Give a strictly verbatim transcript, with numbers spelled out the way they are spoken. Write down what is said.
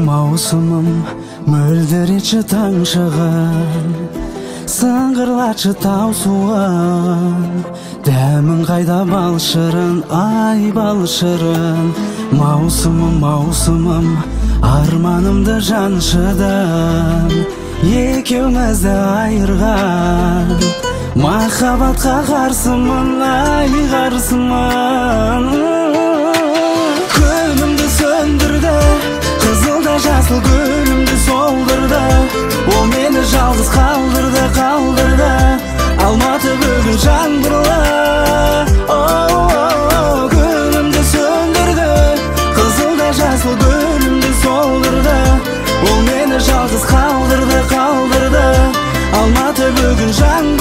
Маусымым мөлдіречі таң шығын, сыңғырлачы тау суын, дәмін қайда бал шырын, ай бал шырын. Маусымым, маусымым, арманымды жаншыдым, екеумізді айырған. Махаббатқа қарсымын, ай қарсымын. Күнімді сөндірді, қызылда жасыл гүлімді солдырды. Ол мені жалғыз қалдырды, қалдырды. Алматы бүгін жаңбырлы. Күнімді сөндірді, қызылда жасыл гүлімді солдырды. Ол мені жалғыз қалдырды, қалдырды. Алматы бүгін жаңбырлы.